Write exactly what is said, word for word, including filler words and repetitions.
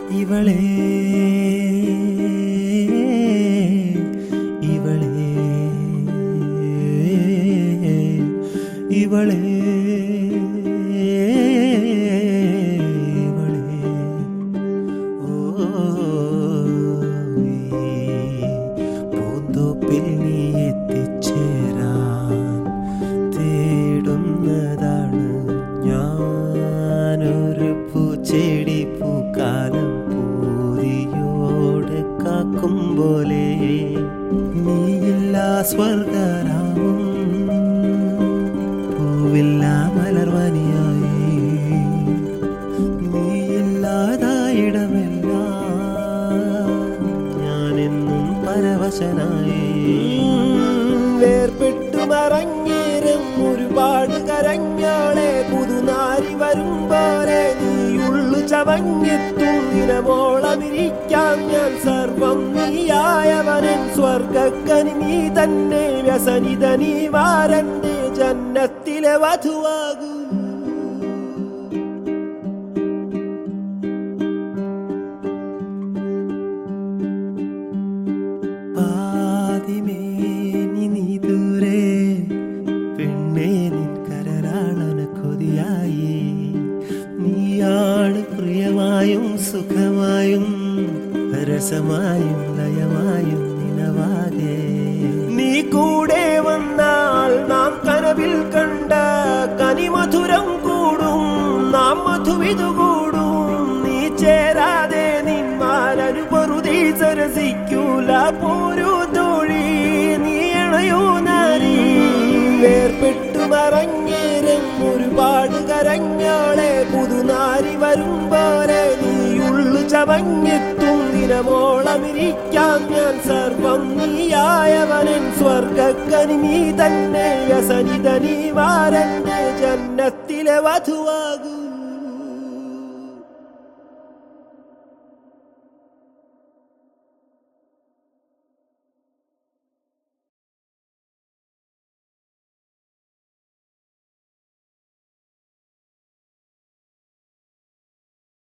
ഇവളെ ഇവളെ ഇവളെ പൂന്തോപ്പിൽ നീ എത്തിച്ചേരാൻ തേടുന്നതാണ് ഞാനൊരു പൂച്ചെടി പൂക്കാലം പൂതിയോടെ കാക്കും പോലെ നീയില്ല സ്വർഗരാമം പൂവില്ല മലർവനിയായി നീയില്ലാതായിടമല്ല ഞാനെന്നും പരവശനായി വേർപെട്ടു മറങ്ങേരം ഒരുപാട് കരഞ്ഞാളെ പുതുനാരി വരും പോലെ നീയുള്ളു ചവഞ്ഞെത്തും ദിനമോളമിരിക്കാം ഞാൻ സർവം നീയായവനൻ സ്വർഗക്കനി നീ തന്നെ വ്യസനിത നീ വാരന്റെ ജന്നത്തിലെ വധുവാകൂ ആദിമേനി നീ ദൂരെ പെണ്ണേ നിൻ കരരാളന കൊതിയായി നീയാണ് പ്രിയമായും സുഖമായും രസമായും ലയമായും നിനവാകെ നീ കൂടെ വന്നാൽ നാം കനവിൽ കണ്ട കനിമധുരം കൂടും നാം മധുവിതു കൂടും നീ ചേരാതെ നിന്മാരൊരു പൊറുതി സരസിക്കൂല പോരു തോഴി നീ അണയോ നാരി വേർപെട്ടു മറങ്ങേരം ഒരുപാട് കരഞ്ഞാളെ പുതുനാരി വരും പോലെ നീയുള്ളു ചവഞ്ഞെത്തും ദിനമോളമിരിക്കാം ഞാൻ സർവം നീയായവനൻ സ്വർഗക്കനി നീ തന്നെ വ്യസനിത നീ വാരന്റെ ജന്നത്തിലെ വധുവാകൂ.